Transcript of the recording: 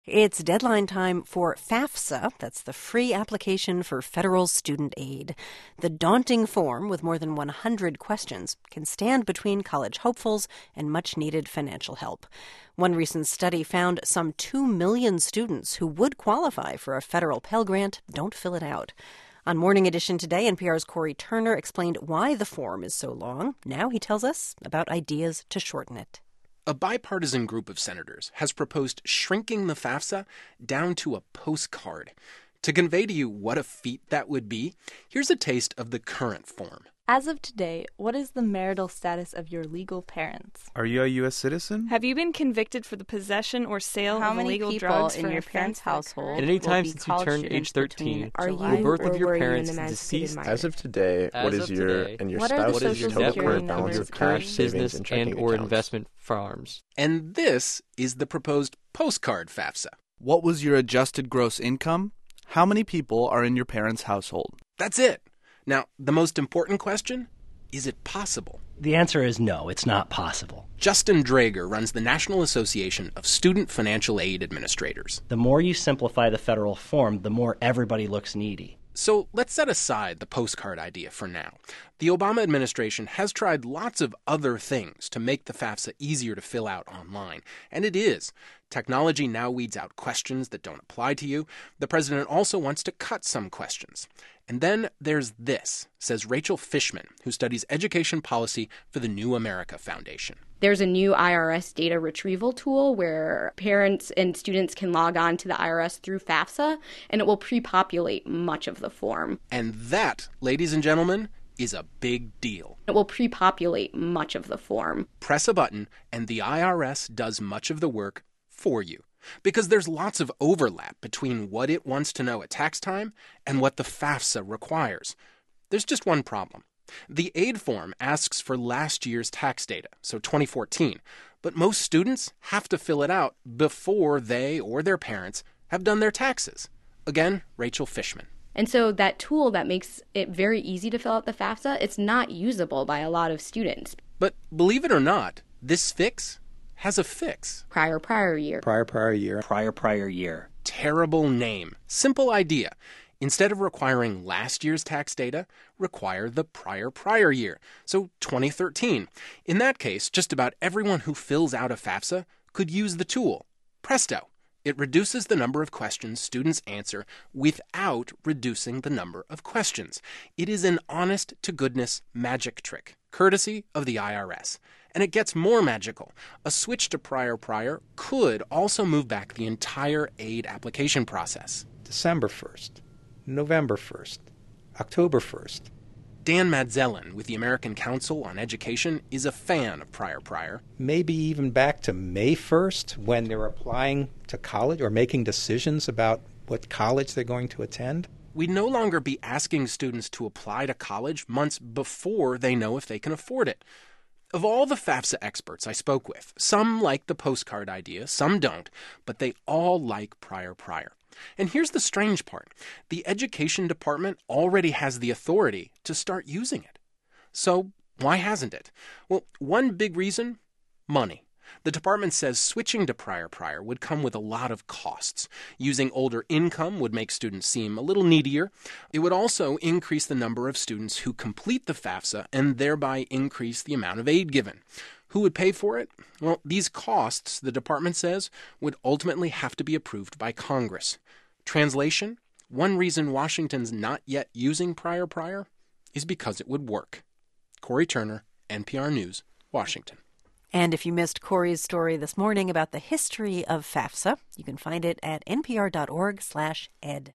It's deadline time for FAFSA. That's the free application for federal student aid. The daunting form, with more than 100 questions, can stand between college hopefuls and much-needed financial help. One recent study found some 2 million students who would qualify for a federal Pell Grant don't fill it out. On Morning Edition today, NPR's Cory Turner explained why the form is so long. Now he tells us about ideas to shorten it. A bipartisan group of senators has proposed shrinking the FAFSA down to a postcard. To convey to you what a feat that would be, here's a taste of the current form. As of today, what is the marital status of your legal parents? Are you a U.S. citizen? Have you been convicted for the possession or sale of illegal drugs in your parents' household? At any time since you turned age 13, were both of your parents deceased? As of today, what is your and your spouse's total current balance of cash, savings, and checking or accounts? investment farms? And this is the proposed postcard FAFSA. What was your adjusted gross income? How many people are in your parents' household? That's it. Now, the most important question, is it possible? The answer is no, it's not possible. Justin Draeger runs the National Association of Student Financial Aid Administrators. The more you simplify the federal form, the more everybody looks needy. So let's set aside the postcard idea for now. The Obama administration has tried lots of other things to make the FAFSA easier to fill out online. And it is. Technology now weeds out questions that don't apply to you. The president also wants to cut some questions. And then there's this, says Rachel Fishman, who studies education policy for the New America Foundation. There's a new IRS data retrieval tool where parents and students can log on to the IRS through FAFSA, and it will pre-populate much of the form. And that, ladies and gentlemen, is a big deal. It will pre-populate much of the form. Press a button, and the IRS does much of the work for you. Because there's lots of overlap between what it wants to know at tax time and what the FAFSA requires. There's just one problem. The aid form asks for last year's tax data, so 2014, but most students have to fill it out before they or their parents have done their taxes. Again, Rachel Fishman. And so that tool that makes it very easy to fill out the FAFSA, it's not usable by a lot of students. But believe it or not, this fix has a fix. Prior year. Prior year. Terrible name. Simple idea. Instead of requiring last year's tax data, require the prior year. So 2013. In that case, just about everyone who fills out a FAFSA could use the tool. Presto. It reduces the number of questions students answer without reducing the number of questions. It is an honest-to-goodness magic trick, courtesy of the IRS. And it gets more magical. A switch to prior could also move back the entire aid application process. December 1st, November 1st, October 1st. Dan Madzellin with the American Council on Education is a fan of prior. Maybe even back to May 1st when they're applying to college or making decisions about what college they're going to attend. We'd no longer be asking students to apply to college months before they know if they can afford it. Of all the FAFSA experts I spoke with, some like the postcard idea, some don't, but they all like prior. And here's the strange part. The Education Department already has the authority to start using it. So why hasn't it? Well, one big reason, money. The department says switching to prior would come with a lot of costs. Using older income would make students seem a little needier. It would also increase the number of students who complete the FAFSA and thereby increase the amount of aid given. Who would pay for it? Well, these costs, the department says, would ultimately have to be approved by Congress. Translation? One reason Washington's not yet using prior is because it would work. Cory Turner, NPR News, Washington. And if you missed Cory's story this morning about the history of FAFSA, you can find it at npr.org/ed.